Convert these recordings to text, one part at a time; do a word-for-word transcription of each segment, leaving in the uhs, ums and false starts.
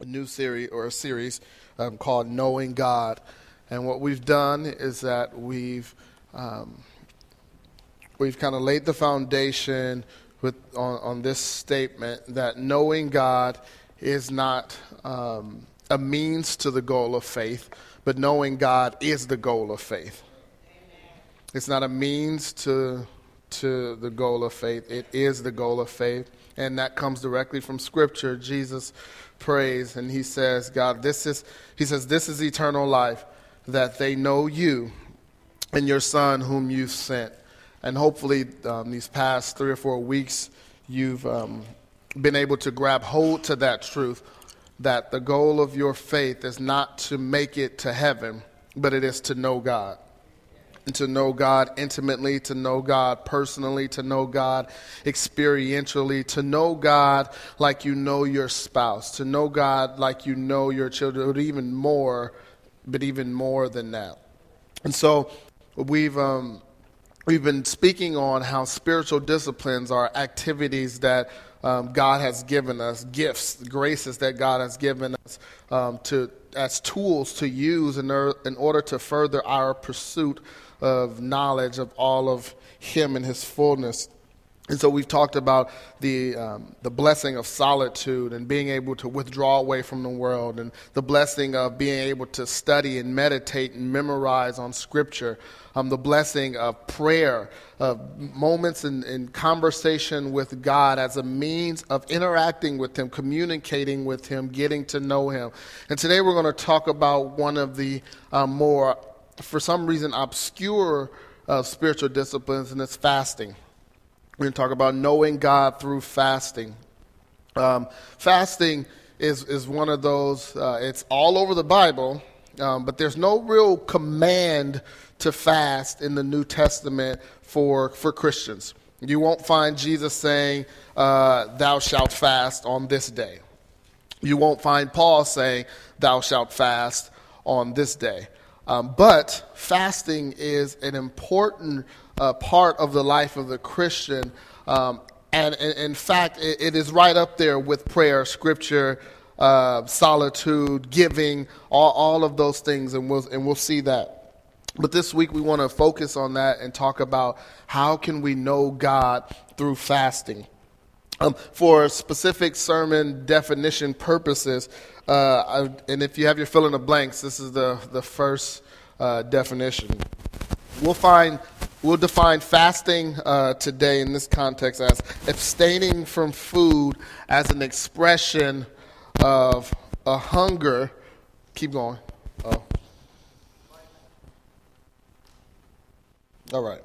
a new series or a series um, called Knowing God. And what we've done is that we've um, we've kind of laid the foundation with on, on this statement that knowing God is not um, a means to the goal of faith, but knowing God is the goal of faith. It's not a means to to the goal of faith. It is the goal of faith. And that comes directly from Scripture. Jesus prays and he says, God, this is, he says, this is eternal life, that they know you and your Son whom you've sent. And hopefully um, these past three or four weeks, you've um, been able to grab hold to that truth, that the goal of your faith is not to make it to heaven, but it is to know God. And to know God intimately, to know God personally, to know God experientially, to know God like you know your spouse, to know God like you know your children, but even more, but even more than that. And so we've um, we've been speaking on how spiritual disciplines are activities that um, God has given us, gifts, graces that God has given us um, to as tools to use in, er, in order to further our pursuit of knowledge of all of Him and His fullness. And so we've talked about the um, the blessing of solitude and being able to withdraw away from the world, and the blessing of being able to study and meditate and memorize on Scripture, um, the blessing of prayer, of moments in, in conversation with God as a means of interacting with Him, communicating with Him, getting to know Him. And today we're going to talk about one of the uh, more, for some reason, obscure uh, spiritual disciplines, and it's fasting. We're going to talk about knowing God through fasting. Um, fasting is, is one of those, uh, it's all over the Bible, um, but there's no real command to fast in the New Testament for, for Christians. You won't find Jesus saying, uh, thou shalt fast on this day. You won't find Paul saying, thou shalt fast on this day. Um, but fasting is an important uh, part of the life of the Christian. Um, and, and in fact, it, it is right up there with prayer, Scripture, uh, solitude, giving, all, all of those things. And we'll, and we'll see that. But this week we want to focus on that and talk about how can we know God through fasting. Um, for specific sermon definition purposes, uh, I, and if you have your fill in the blanks, this is the, the first uh, definition. We'll find, we'll define fasting uh, today in this context as abstaining from food as an expression of a hunger. Keep going. Oh. All right.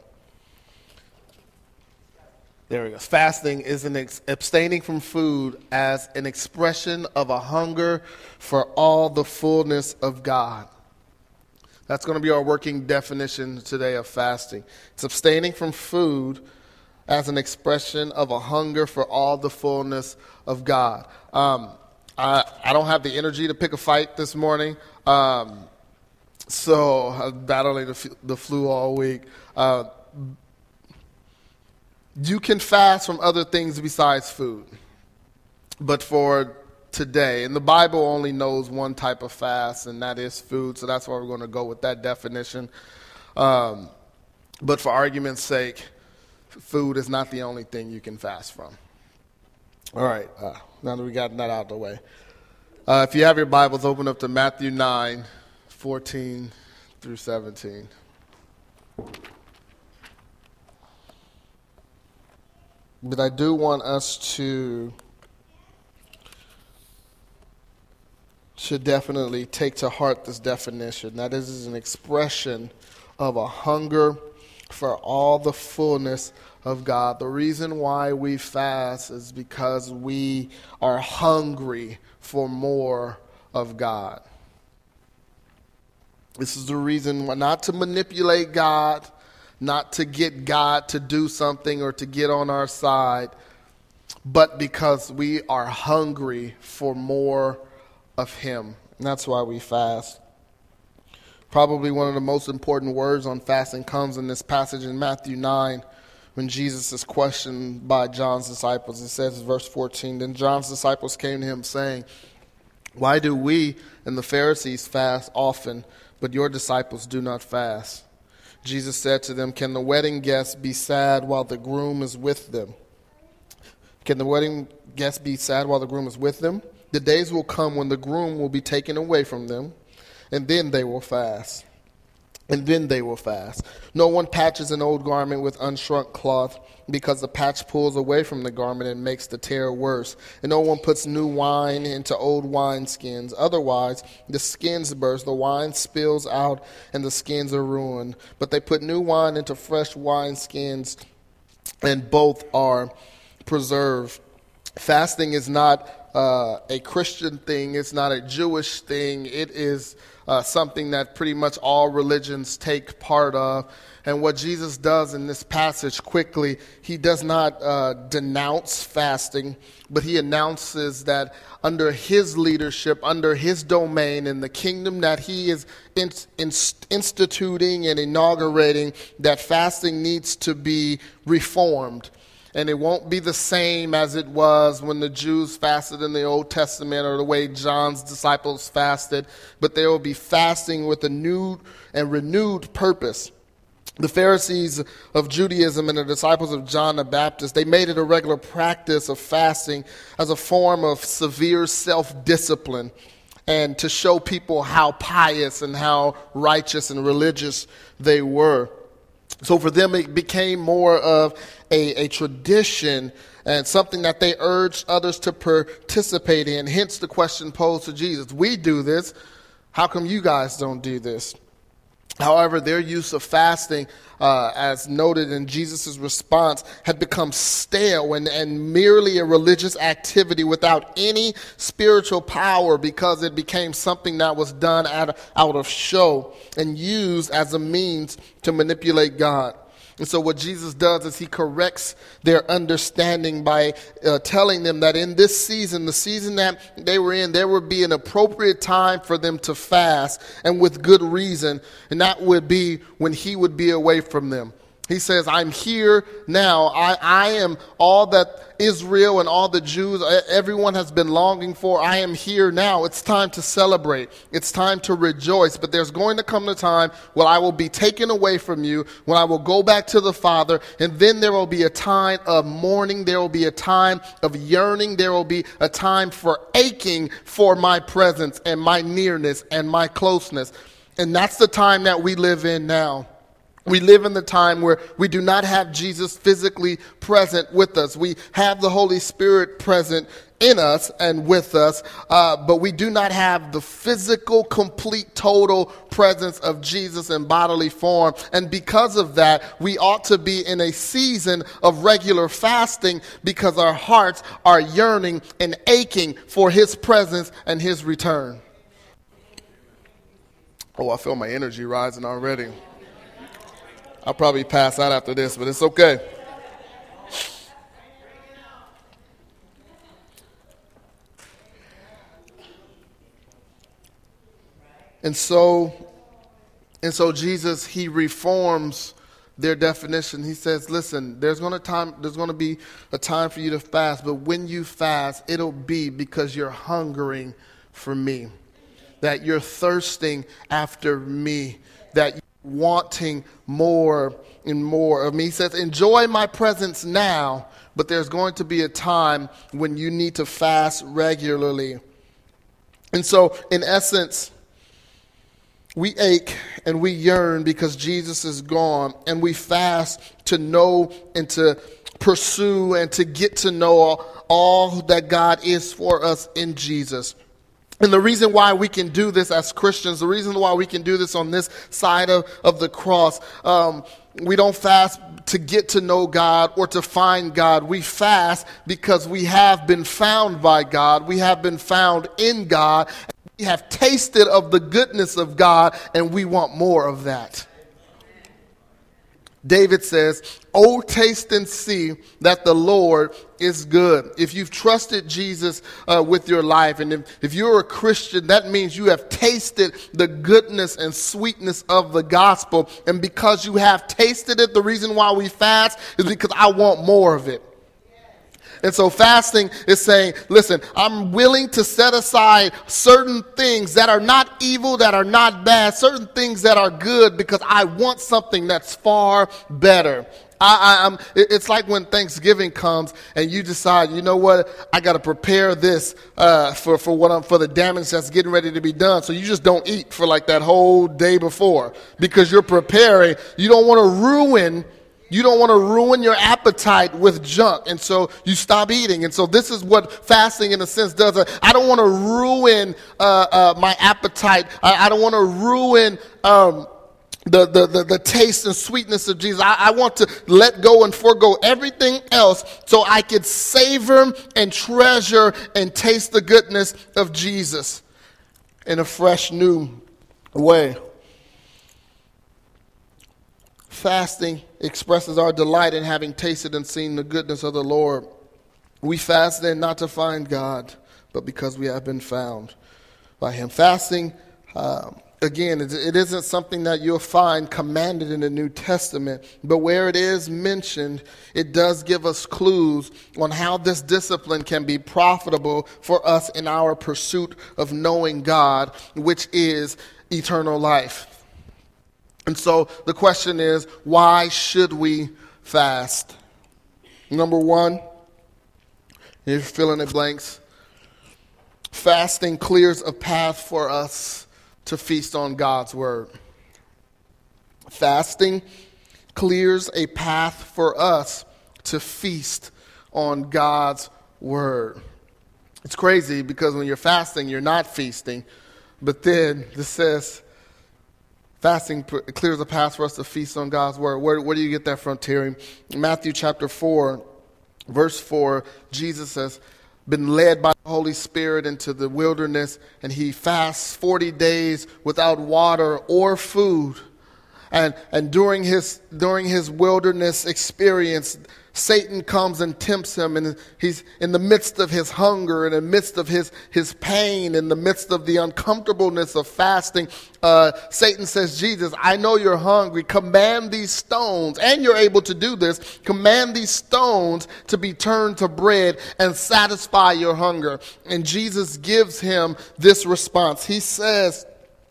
There we go. Fasting is an ex- abstaining from food as an expression of a hunger for all the fullness of God. That's going to be our working definition today of fasting. It's abstaining from food as an expression of a hunger for all the fullness of God. Um, I, I don't have the energy to pick a fight this morning, um, so I'm battling the, f- the flu all week. Uh, You can fast from other things besides food. But for today, and the Bible only knows one type of fast, and that is food, so that's why we're going to go with that definition. Um, but for argument's sake, food is not the only thing you can fast from. All right, uh, now that we got that out of the way. Uh, if you have your Bibles, open up to Matthew nine, fourteen through seventeen. But I do want us to, to definitely take to heart this definition. That is an expression of a hunger for all the fullness of God. The reason why we fast is because we are hungry for more of God. This is the reason why, not to manipulate God, not to get God to do something or to get on our side, but because we are hungry for more of Him. And that's why we fast. Probably one of the most important words on fasting comes in this passage in Matthew nine, when Jesus is questioned by John's disciples. It says in verse fourteen, then John's disciples came to Him saying, Why do we and the Pharisees fast often, but your disciples do not fast? Jesus said to them, can the wedding guests be sad while the groom is with them? Can the wedding guests be sad while the groom is with them? The days will come when the groom will be taken away from them, and then they will fast. And then they will fast. No one patches an old garment with unshrunk cloth, because the patch pulls away from the garment and makes the tear worse. And no one puts new wine into old wineskins. Otherwise, the skins burst, the wine spills out, and the skins are ruined. But they put new wine into fresh wineskins, and both are preserved. Fasting is not uh, a Christian thing. It's not a Jewish thing. It is uh, something that pretty much all religions take part of. And what Jesus does in this passage quickly, he does not uh, denounce fasting, but he announces that under his leadership, under his domain, in the kingdom that he is in, in, instituting and inaugurating, that fasting needs to be reformed. And it won't be the same as it was when the Jews fasted in the Old Testament or the way John's disciples fasted, but there will be fasting with a new and renewed purpose. The Pharisees of Judaism and the disciples of John the Baptist, they made it a regular practice of fasting as a form of severe self-discipline and to show people how pious and how righteous and religious they were. So for them, it became more of a, a tradition and something that they urged others to participate in. Hence the question posed to Jesus. We do this. How come you guys don't do this? However, their use of fasting, uh, as noted in Jesus' response, had become stale and, and merely a religious activity without any spiritual power, because it became something that was done out, out of show and used as a means to manipulate God. And so what Jesus does is he corrects their understanding by uh, telling them that in this season, the season that they were in, there would be an appropriate time for them to fast, and with good reason. And that would be when he would be away from them. He says, I'm here now. I, I am all that Israel and all the Jews, everyone has been longing for. I am here now. It's time to celebrate. It's time to rejoice. But there's going to come a time when I will be taken away from you, when I will go back to the Father, and then there will be a time of mourning. There will be a time of yearning. There will be a time for aching for my presence and my nearness and my closeness. And that's the time that we live in now. We live in the time where we do not have Jesus physically present with us. We have the Holy Spirit present in us and with us, uh, but we do not have the physical, complete, total presence of Jesus in bodily form. And because of that, we ought to be in a season of regular fasting, because our hearts are yearning and aching for his presence and his return. Oh, I feel my energy rising already. I'll probably pass out after this, but it's okay. And so, and so Jesus, he reforms their definition. He says, listen, there's going to time, there's going to be a time for you to fast, but when you fast, it'll be because you're hungering for me, that you're thirsting after me, that you're wanting more and more of me. He says, enjoy my presence now, but there's going to be a time when you need to fast regularly. And so, in essence, we ache and we yearn because Jesus is gone, and we fast to know and to pursue and to get to know all, all that God is for us in Jesus. And the reason why we can do this as Christians, the reason why we can do this on this side of, of the cross, um, we don't fast to get to know God or to find God. We fast because we have been found by God. We have been found in God. We have tasted of the goodness of God, and we want more of that. David says, oh, taste and see that the Lord is good. If you've trusted Jesus uh, with your life, and if, if you're a Christian, that means you have tasted the goodness and sweetness of the gospel. And because you have tasted it, the reason why we fast is because I want more of it. And so fasting is saying, listen, I'm willing to set aside certain things that are not evil, that are not bad, certain things that are good, because I want something that's far better. I, I, I'm, it's like when Thanksgiving comes and you decide, you know what, I got to prepare this uh, for for what I'm for the damage that's getting ready to be done. So you just don't eat for like that whole day before because you're preparing. You don't want to ruin. You don't want to ruin your appetite with junk, and so you stop eating. And so this is what fasting, in a sense, does. I don't want to ruin uh, uh, my appetite. I, I don't want to ruin. Um, The, the, the, the taste and sweetness of Jesus. I, I want to let go and forego everything else so I could savor and treasure and taste the goodness of Jesus in a fresh, new way. Fasting expresses our delight in having tasted and seen the goodness of the Lord. We fast then not to find God, but because we have been found by Him. Fasting, um, Again, it isn't something that you'll find commanded in the New Testament, but where it is mentioned, it does give us clues on how this discipline can be profitable for us in our pursuit of knowing God, which is eternal life. And so the question is, why should we fast? Number one, you're filling in blanks. Fasting clears a path for us to feast on God's word. Fasting clears a path for us to feast on God's word. It's crazy because when you're fasting, you're not feasting. But then this says, fasting clears a path for us to feast on God's word. Where, where do you get that from, Terry? In Matthew chapter four, verse four, Jesus says, been led by the Holy Spirit into the wilderness, and he fasts forty days without water or food. And and during his during his wilderness experience, Satan comes and tempts him, and he's in the midst of his hunger, in the midst of his, his pain, in the midst of the uncomfortableness of fasting. Uh, Satan says, Jesus, I know you're hungry. Command these stones, and you're able to do this. Command these stones to be turned to bread and satisfy your hunger. And Jesus gives him this response. He says,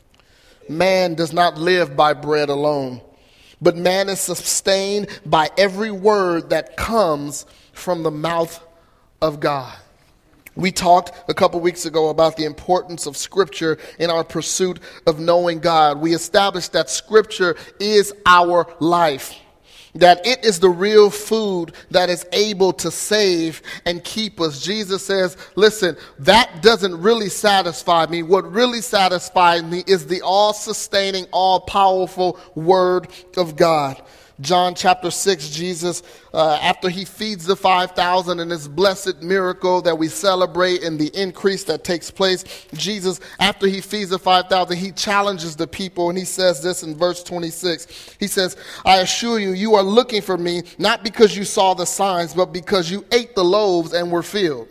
man does not live by bread alone, but man is sustained by every word that comes from the mouth of God. We talked a couple weeks ago about the importance of Scripture in our pursuit of knowing God. We established that Scripture is our life, that it is the real food that is able to save and keep us. Jesus says, listen, that doesn't really satisfy me. What really satisfies me is the all-sustaining, all-powerful Word of God. John chapter six, Jesus, uh, after he feeds the five thousand in this blessed miracle that we celebrate and the increase that takes place, Jesus, after he feeds the five thousand, he challenges the people, and he says this in verse twenty-six. He says, I assure you, you are looking for me, not because you saw the signs, but because you ate the loaves and were filled.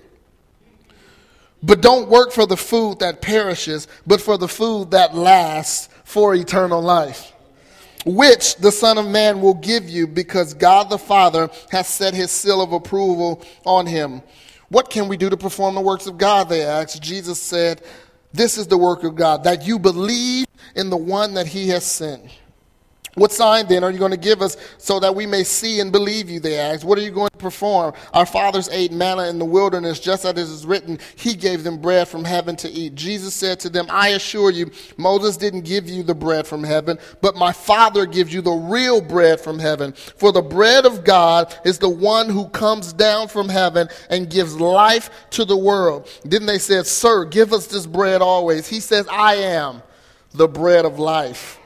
But don't work for the food that perishes, but for the food that lasts for eternal life, which the Son of Man will give you, because God the Father has set his seal of approval on him. What can we do to perform the works of God, they asked. Jesus said, this is the work of God, that you believe in the one that he has sent. What sign then are you going to give us so that we may see and believe you, they asked. What are you going to perform? Our fathers ate manna in the wilderness, just as it is written, he gave them bread from heaven to eat. Jesus said to them, I assure you, Moses didn't give you the bread from heaven, but my Father gives you the real bread from heaven. For the bread of God is the one who comes down from heaven and gives life to the world. Then they said, Sir, give us this bread always. He says, I am the bread of life.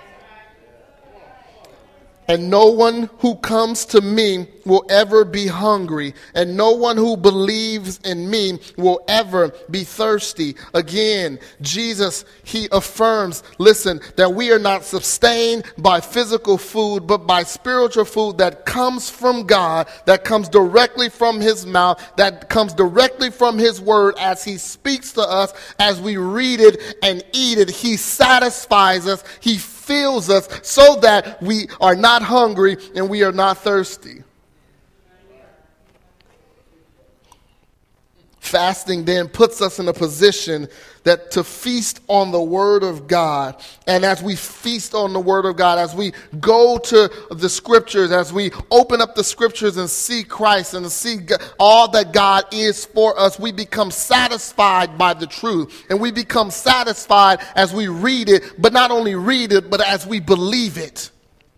And no one who comes to me will ever be hungry, and no one who believes in me will ever be thirsty. Again, Jesus, he affirms, listen, that we are not sustained by physical food, but by spiritual food that comes from God, that comes directly from his mouth, that comes directly from his word as he speaks to us, as we read it and eat it. He satisfies us. He fills us so that we are not hungry and we are not thirsty. Fasting then puts us in a position that to feast on the Word of God. And as we feast on the Word of God, as we go to the Scriptures, as we open up the Scriptures and see Christ and see all that God is for us, we become satisfied by the truth. And we become satisfied as we read it, but not only read it, but as we believe it.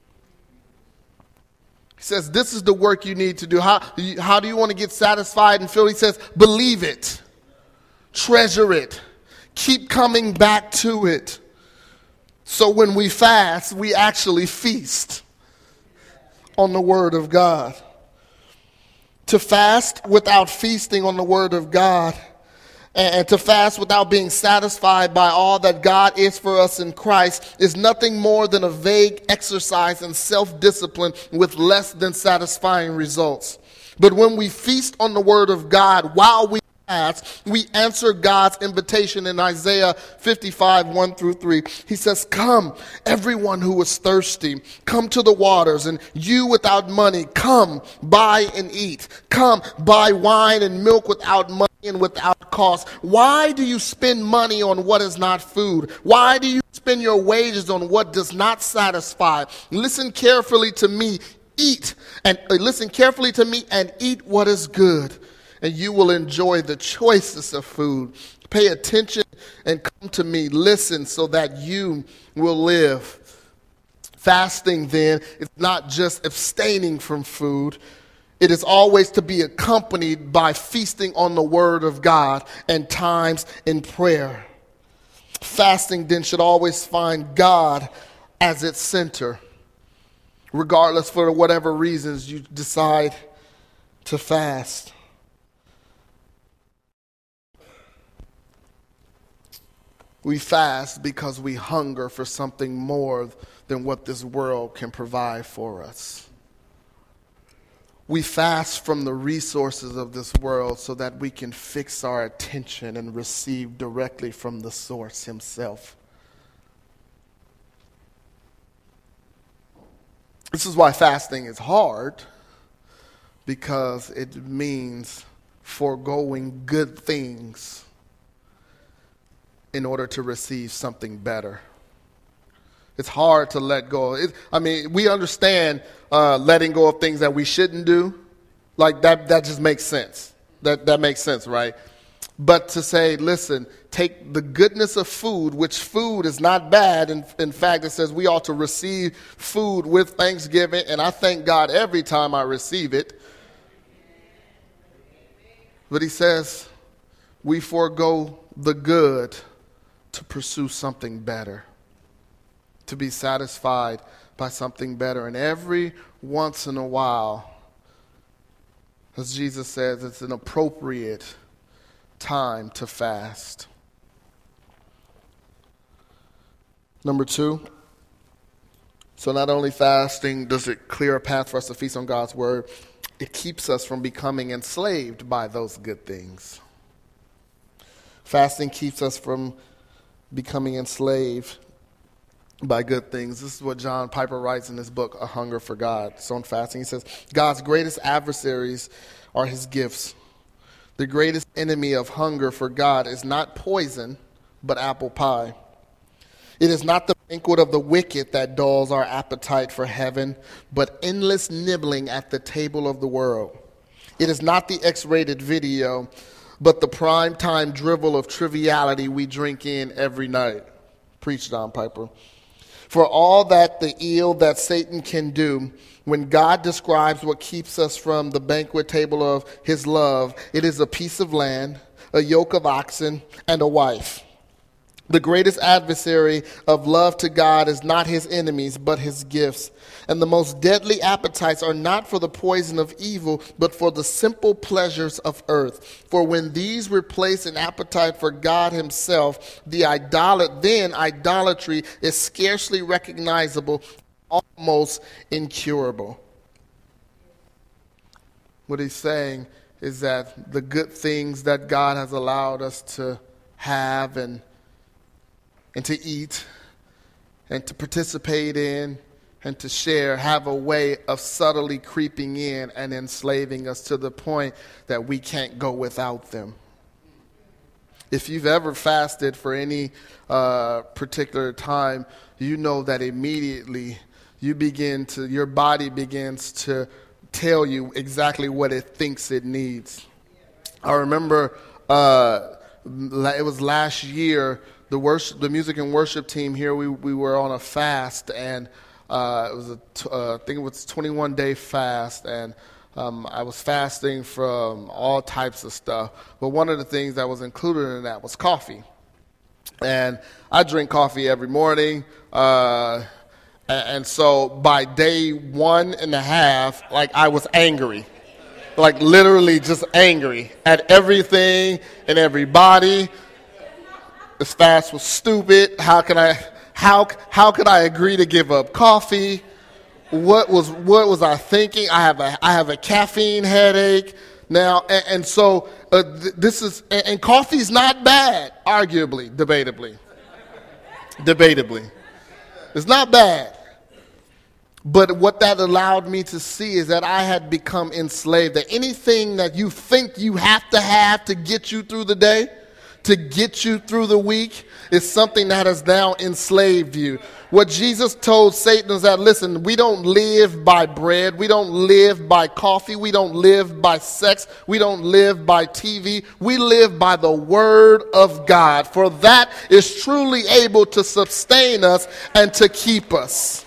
He says, this is the work you need to do. How, how do you want to get satisfied and filled? He says, believe it. Treasure it. Keep coming back to it. So when we fast, we actually feast on the Word of God. To fast without feasting on the Word of God, and to fast without being satisfied by all that God is for us in Christ, is nothing more than a vague exercise in self-discipline with less than satisfying results. But when we feast on the Word of God while we fast, we answer God's invitation in Isaiah fifty-five, one through three. He says, come, everyone who is thirsty, come to the waters, and you without money, come, buy and eat. Come, buy wine and milk without money and without cost. Why do you spend money on what is not food? Why do you spend your wages on what does not satisfy? Listen carefully to me, eat, and uh, listen carefully to me and eat what is good, and you will enjoy the choicest of food. Pay attention and come to me. Listen so that you will live. Fasting, then, is not just abstaining from food. It is always to be accompanied by feasting on the Word of God and times in prayer. Fasting, then, should always find God as its center, regardless for whatever reasons you decide to fast. We fast because we hunger for something more than what this world can provide for us. We fast from the resources of this world so that we can fix our attention and receive directly from the source himself. This is why fasting is hard, because it means foregoing good things in order to receive something better. It's hard to let go. It, I mean, we understand uh, letting go of things that we shouldn't do. Like that, that just makes sense. That that makes sense, right? But to say, listen, take the goodness of food, which food is not bad. In, in fact, it says we ought to receive food with thanksgiving, and I thank God every time I receive it. But he says we forego the good to pursue something better, to be satisfied by something better. And every once in a while, as Jesus says, it's an appropriate time to fast. Number two, so not only fasting does it clear a path for us to feast on God's Word, it keeps us from becoming enslaved by those good things. Fasting keeps us from becoming enslaved by good things. This is what John Piper writes in his book, A Hunger for God. So in fasting, he says, God's greatest adversaries are his gifts. The greatest enemy of hunger for God is not poison, but apple pie. It is not the banquet of the wicked that dulls our appetite for heaven, but endless nibbling at the table of the world. It is not the X-rated video, but the prime time drivel of triviality we drink in every night. Preach, John Piper. For all that the ill that Satan can do, when God describes what keeps us from the banquet table of his love, it is a piece of land, a yoke of oxen, and a wife. The greatest adversary of love to God is not his enemies, but his gifts. And the most deadly appetites are not for the poison of evil, but for the simple pleasures of earth. For when these replace an appetite for God himself, the idolat, then idolatry is scarcely recognizable, almost incurable. What he's saying is that the good things that God has allowed us to have and and to eat and to participate in and to share have a way of subtly creeping in and enslaving us to the point that we can't go without them. If you've ever fasted for any uh, particular time, you know that immediately you begin to, your body begins to tell you exactly what it thinks it needs. I remember uh, it was last year, the worship, the music and worship team here, we, we were on a fast, and uh, it was a, t- uh, I think it was a twenty-one day fast, and um, I was fasting from all types of stuff. But one of the things that was included in that was coffee. And I drink coffee every morning, uh, and, and so by day one and a half, like I was angry. Like literally just angry at everything and everybody. This fast was stupid. How can I how how could I agree to give up coffee? What was what was I thinking? I have a I have a caffeine headache now, and, and so uh, th- this is and, and coffee's not bad, arguably, debatably, debatably, it's not bad. But what that allowed me to see is that I had become enslaved. That anything that you think you have to have to get you through the day, to get you through the week, is something that has now enslaved you. What Jesus told Satan is that, listen, we don't live by bread. We don't live by coffee. We don't live by sex. We don't live by T V. We live by the word of God. For that is truly able to sustain us and to keep us.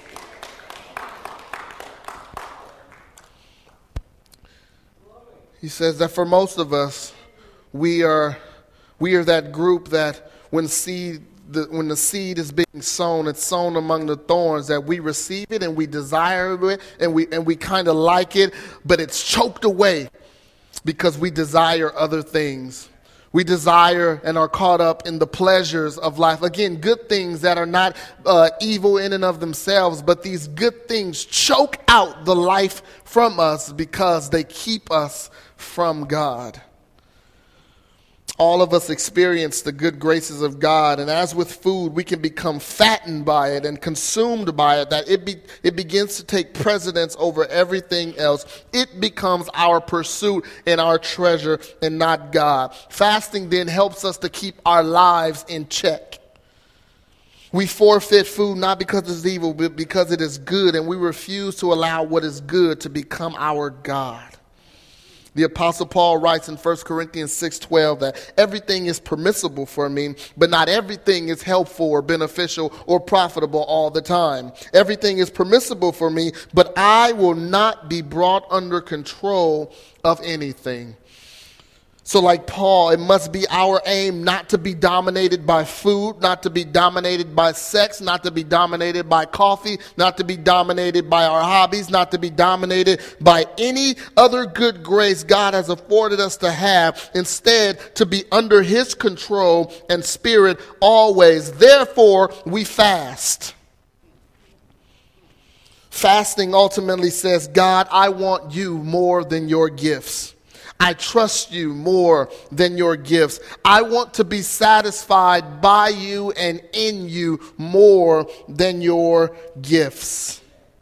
He says that for most of us, we are we are that group that when seed the, when the seed is being sown, it's sown among the thorns, that we receive it and we desire it and we and we kind of like it, but it's choked away because we desire other things. We desire and are caught up in the pleasures of life. Again, good things that are not uh, evil in and of themselves, but these good things choke out the life from us because they keep us from God. All of us experience the good graces of God, and as with food, we can become fattened by it and consumed by it, that it be, it begins to take precedence over everything else. It becomes our pursuit and our treasure and not God. Fasting then helps us to keep our lives in check. We forfeit food not because it's evil, but because it is good, and we refuse to allow what is good to become our God. The Apostle Paul writes in First Corinthians six twelve that everything is permissible for me, but not everything is helpful or beneficial or profitable all the time. Everything is permissible for me, but I will not be brought under control of anything. So like Paul, it must be our aim not to be dominated by food, not to be dominated by sex, not to be dominated by coffee, not to be dominated by our hobbies, not to be dominated by any other good grace God has afforded us to have. Instead, to be under his control and spirit always. Therefore, we fast. Fasting ultimately says, God, I want you more than your gifts. I trust you more than your gifts. I want to be satisfied by you and in you more than your gifts.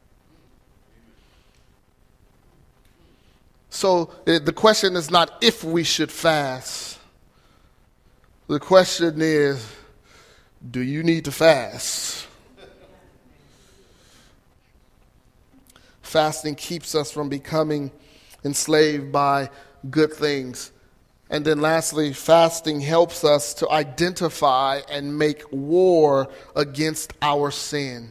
So the question is not if we should fast. The question is, do you need to fast? Fasting keeps us from becoming enslaved by good things. And then lastly, fasting helps us to identify and make war against our sin.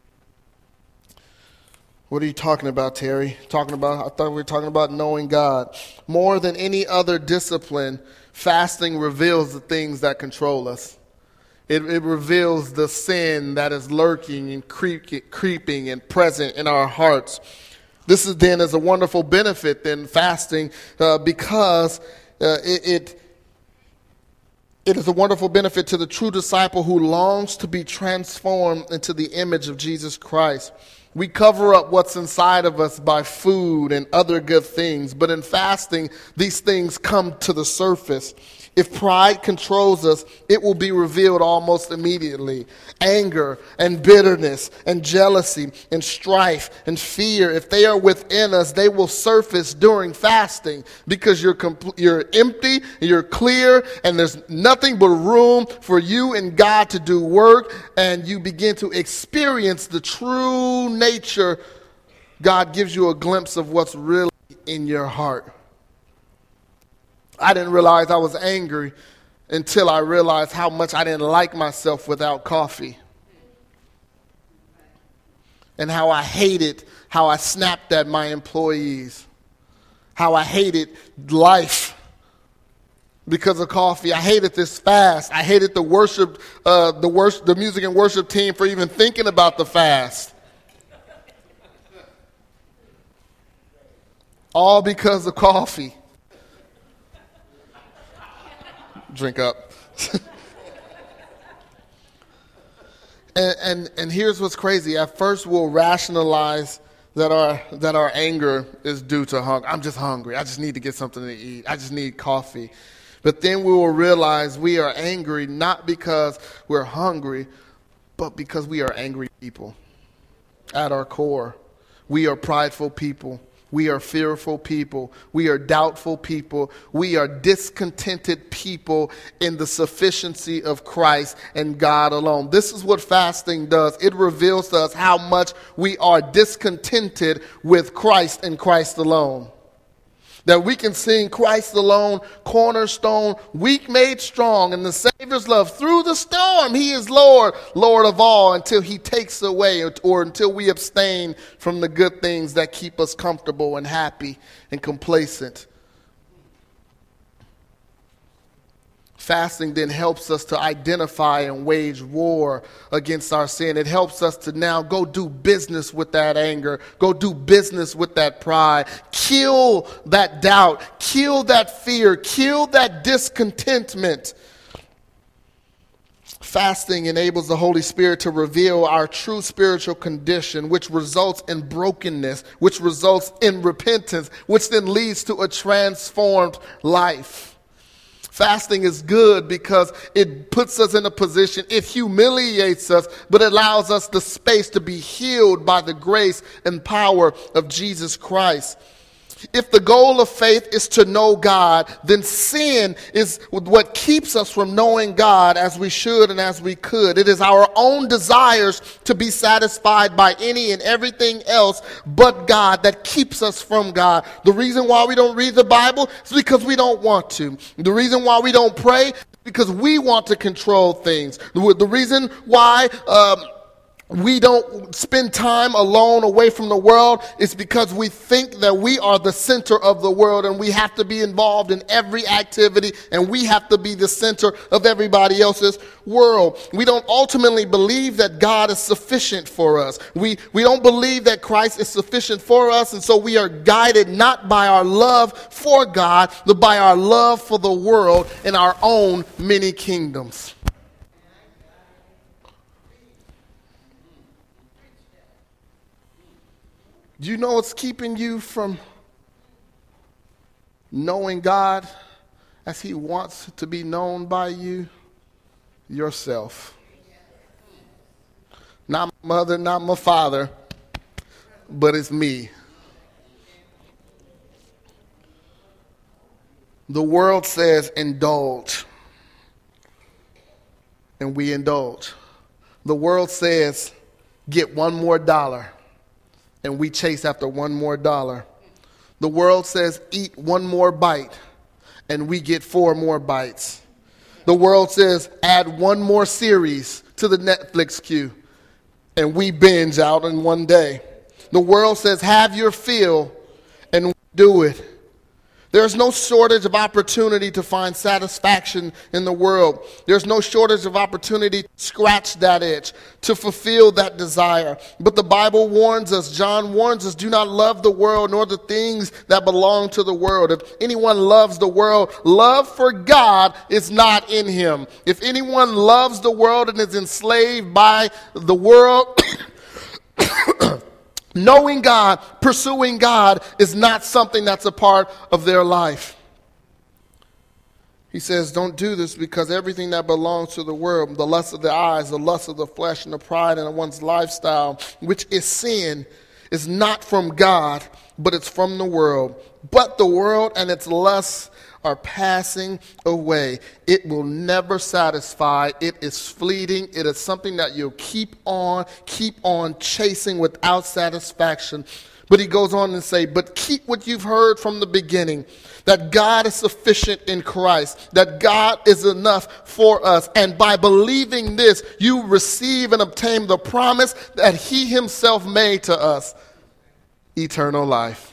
What are you talking about, Terry? Talking about, I thought we were talking about knowing God. More than any other discipline, fasting reveals the things that control us. It, it reveals the sin that is lurking and creep, creeping and present in our hearts. This is then is a wonderful benefit then fasting uh, because uh, it, it it is a wonderful benefit to the true disciple who longs to be transformed into the image of Jesus Christ. We cover up what's inside of us by food and other good things, but in fasting, these things come to the surface. If pride controls us, it will be revealed almost immediately. Anger and bitterness and jealousy and strife and fear, if they are within us, they will surface during fasting because you're compl- you're empty, you're clear, and there's nothing but room for you and God to do work, and you begin to experience the true nature. God gives you a glimpse of what's really in your heart. I didn't realize I was angry until I realized how much I didn't like myself without coffee. And how I hated how I snapped at my employees. How I hated life because of coffee. I hated this fast. I hated the worship, uh, the worship, the music and worship team for even thinking about the fast. All because of coffee. Drink up. and, and and here's what's crazy. At first, we'll rationalize that our that our anger is due to hunger. I'm just hungry. I just need to get something to eat. I just need coffee. But then we will realize we are angry not because we're hungry, but because we are angry people. At our core, we are prideful people. We are fearful people. We are doubtful people. We are discontented people in the sufficiency of Christ and God alone. This is what fasting does. It reveals to us how much we are discontented with Christ and Christ alone. That we can sing Christ alone, cornerstone, weak made strong, and the Savior's love through the storm. He is Lord, Lord of all, until he takes away or, or until we abstain from the good things that keep us comfortable and happy and complacent. Fasting then helps us to identify and wage war against our sin. It helps us to now go do business with that anger. Go do business with that pride. Kill that doubt. Kill that fear. Kill that discontentment. Fasting enables the Holy Spirit to reveal our true spiritual condition, which results in brokenness, which results in repentance, which then leads to a transformed life. Fasting is good because it puts us in a position, it humiliates us, but it allows us the space to be healed by the grace and power of Jesus Christ. If the goal of faith is to know God, then sin is what keeps us from knowing God as we should and as we could. It is our own desires to be satisfied by any and everything else but God that keeps us from God. The reason why we don't read the Bible is because we don't want to. The reason why we don't pray is because we want to control things. The, the reason why um, we don't spend time alone away from the world is because we think that we are the center of the world and we have to be involved in every activity and we have to be the center of everybody else's world. We don't ultimately believe that God is sufficient for us. We, we don't believe that Christ is sufficient for us, and so we are guided not by our love for God, but by our love for the world and our own many kingdoms. Do you know what's keeping you from knowing God as he wants to be known by you? Yourself. Not my mother, not my father, but it's me. The world says indulge, and we indulge. The world says get one more dollar, and we chase after one more dollar. The world says eat one more bite, and we get four more bites. The world says add one more series to the Netflix queue, and we binge out in one day. The world says have your fill, and we do it. There's no shortage of opportunity to find satisfaction in the world. There's no shortage of opportunity to scratch that itch, to fulfill that desire. But the Bible warns us, John warns us, do not love the world nor the things that belong to the world. If anyone loves the world, love for God is not in him. If anyone loves the world and is enslaved by the world, knowing God, pursuing God is not something that's a part of their life. He says, don't do this because everything that belongs to the world, the lust of the eyes, the lust of the flesh, and the pride in one's lifestyle, which is sin, is not from God, but it's from the world. But the world and its lusts are passing away. It will never satisfy. It is fleeting. It is something that you'll keep on, keep on chasing without satisfaction. But he goes on and say, but keep what you've heard from the beginning, that God is sufficient in Christ, that God is enough for us. And by believing this, you receive and obtain the promise that he himself made to us, eternal life.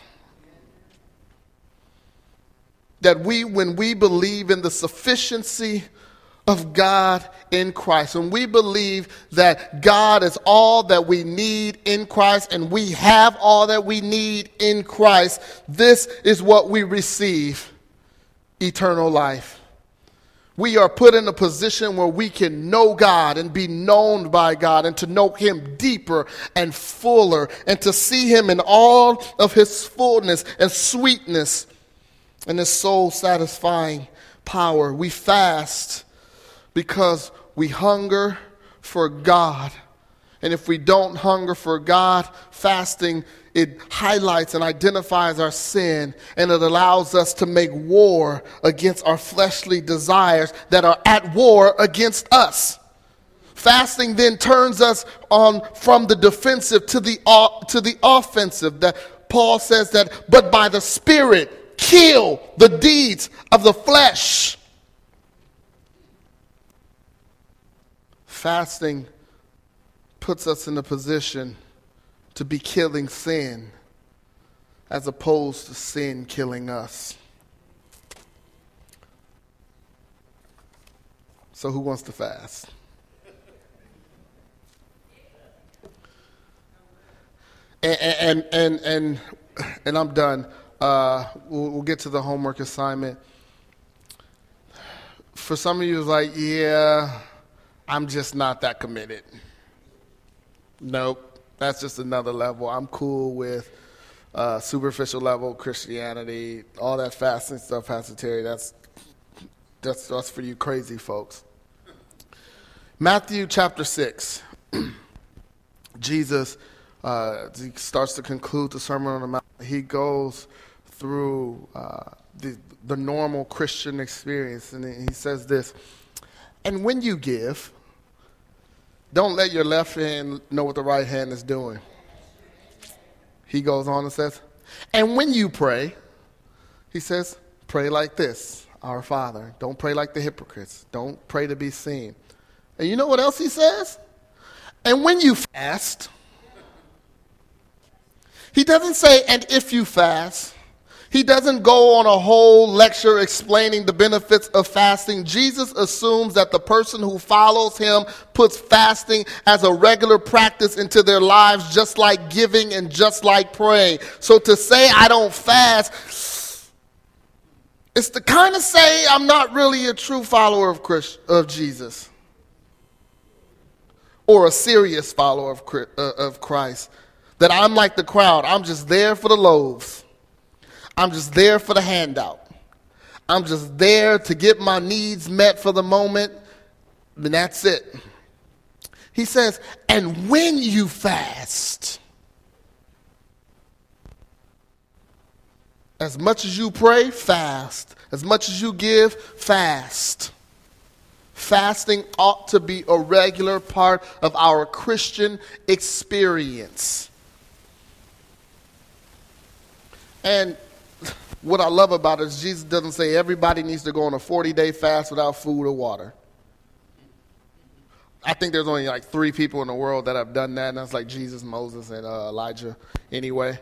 That we, when we believe in the sufficiency of God in Christ, when we believe that God is all that we need in Christ and we have all that we need in Christ, this is what we receive, eternal life. We are put in a position where we can know God and be known by God and to know him deeper and fuller and to see him in all of his fullness and sweetness and his soul satisfying power. We fast because we hunger for God. And if we don't hunger for God, fasting, it highlights and identifies our sin, and it allows us to make war against our fleshly desires that are at war against us. Fasting then turns us on from the defensive to the to the offensive. That Paul says that, but by the Spirit, kill the deeds of the flesh. Fasting puts us in a position to be killing sin as opposed to sin killing us. So who wants to fast? And and and and, and I'm done. Uh, we'll, we'll get to the homework assignment. For some of you, it's like, yeah, I'm just not that committed. Nope, that's just another level. I'm cool with uh, superficial level Christianity, all that fasting stuff, Pastor Terry. That's that's that's for you crazy folks. Matthew chapter six. Jesus uh, he starts to conclude the Sermon on the Mount. He goes through uh, the the normal Christian experience, and he says this: and when you give, don't let your left hand know what the right hand is doing. He goes on and says, and when you pray, he says, pray like this, our Father. Don't pray like the hypocrites. Don't pray to be seen. And you know what else he says? And when you fast, he doesn't say, and if you fast. He doesn't go on a whole lecture explaining the benefits of fasting. Jesus assumes that the person who follows him puts fasting as a regular practice into their lives, just like giving and just like praying. So to say I don't fast, it's to kind of say I'm not really a true follower of Christ, of Jesus, or a serious follower of, uh, of Christ. That I'm like the crowd. I'm just there for the loaves. I'm just there for the handout. I'm just there to get my needs met for the moment, and that's it. He says, and when you fast, as much as you pray, fast. As much as you give, fast. Fasting ought to be a regular part of our Christian experience. And what I love about it is Jesus doesn't say everybody needs to go on a forty-day fast without food or water. I think there's only like three people in the world that have done that, and that's like Jesus, Moses, and uh, Elijah anyway.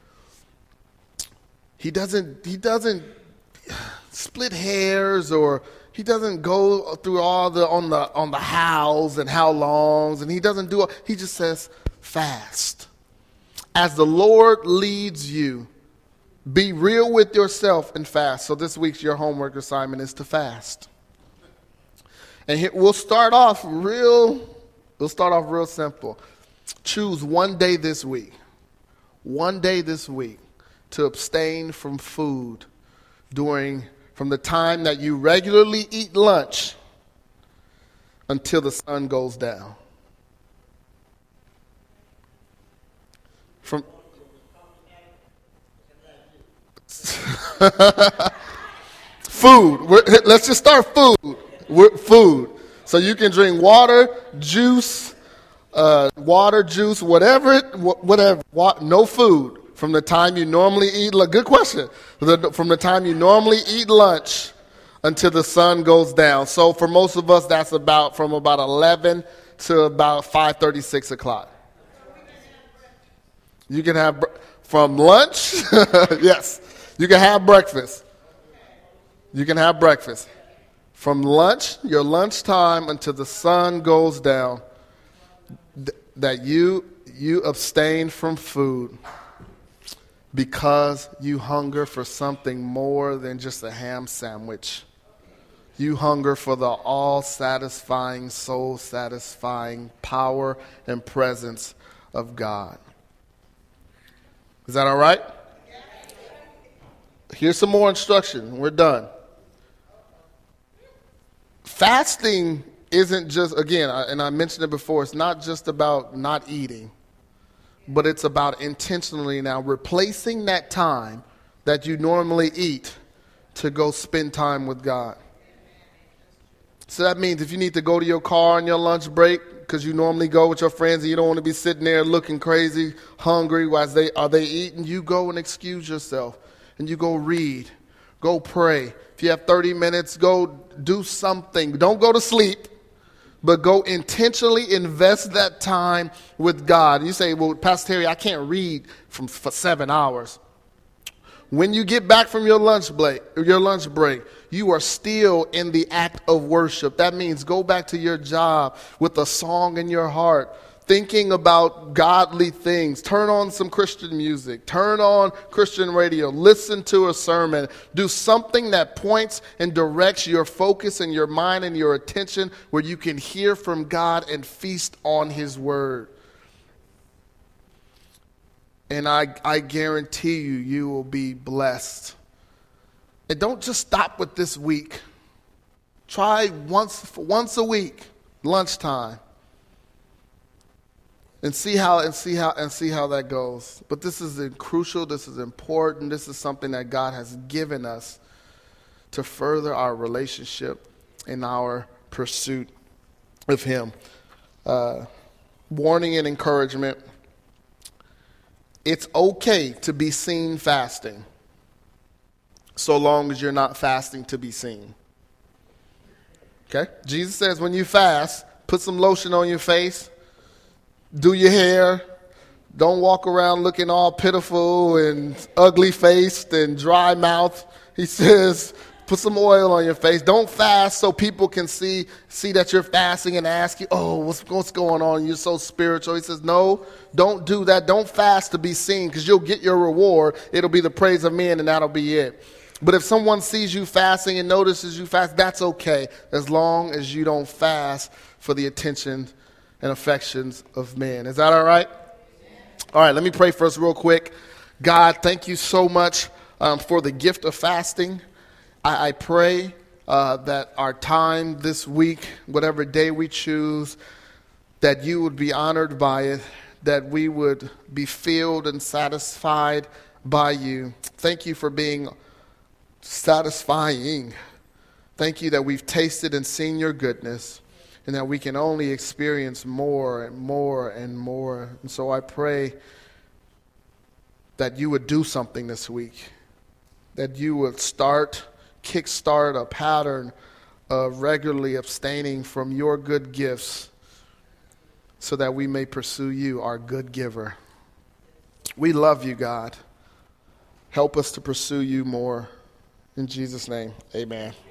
He doesn't, he doesn't split hairs, or he doesn't go through all the, on the, on the hows and how longs, and he doesn't do, he just says fast. As the Lord leads you, be real with yourself and fast. So this week's your homework assignment is to fast. And here, we'll start off real, we'll start off real simple. Choose one day this week, one day this week to abstain from food during from the time that you regularly eat lunch until the sun goes down. From food. We're, let's just start food. We're, food. So you can drink water, juice, uh, water, juice, whatever, whatever. No food from the time you normally eat. Good question. From the time you normally eat lunch until the sun goes down. So for most of us, that's about from about eleven to about five thirty, six o'clock. You can have from lunch. Yes, you can have breakfast. You can have breakfast. From lunch, your lunchtime until the sun goes down, th- that you you abstain from food because you hunger for something more than just a ham sandwich. You hunger for the all-satisfying, soul-satisfying power and presence of God. Is that all right? Here's some more instruction. We're done. Fasting isn't just, again, and I mentioned it before, it's not just about not eating, but it's about intentionally now replacing that time that you normally eat to go spend time with God. So that means if you need to go to your car on your lunch break, because you normally go with your friends and you don't want to be sitting there looking crazy, hungry, as they are they eating, you go and excuse yourself and you go read, go pray. If you have thirty minutes, go do something. Don't go to sleep, but go intentionally invest that time with God. You say, well, Pastor Terry, I can't read from for seven hours. When you get back from your lunch break, your lunch break, you are still in the act of worship. That means go back to your job with a song in your heart, thinking about godly things. Turn on some Christian music. Turn on Christian radio. Listen to a sermon. Do something that points and directs your focus and your mind and your attention where you can hear from God and feast on His word. And I, I guarantee you, you will be blessed. And don't just stop with this week. Try once once a week, lunchtime, and see how and see how and see how that goes. But this is crucial. This is important. This is something that God has given us to further our relationship and our pursuit of Him. Uh, warning and encouragement. It's okay to be seen fasting, so long as you're not fasting to be seen. Okay? Jesus says when you fast, put some lotion on your face, do your hair, don't walk around looking all pitiful and ugly-faced and dry mouth. He says, put some oil on your face. Don't fast so people can see see that you're fasting and ask you, oh, what's, what's going on? You're so spiritual. He says, no, don't do that. Don't fast to be seen because you'll get your reward. It'll be the praise of men and that'll be it. But if someone sees you fasting and notices you fast, that's okay as long as you don't fast for the attention and affections of men. Is that all right? All right, let me pray for us real quick. God, thank you so much um, for the gift of fasting. I, I pray uh, that our time this week, whatever day we choose, that you would be honored by it, that we would be filled and satisfied by you. Thank you for being satisfying. Thank you that we've tasted and seen your goodness, and that we can only experience more and more and more. And so I pray that you would do something this week, that you would start kickstart a pattern of regularly abstaining from your good gifts so that we may pursue you, our good giver. We love you, God. Help us to pursue you more. In Jesus' name, amen.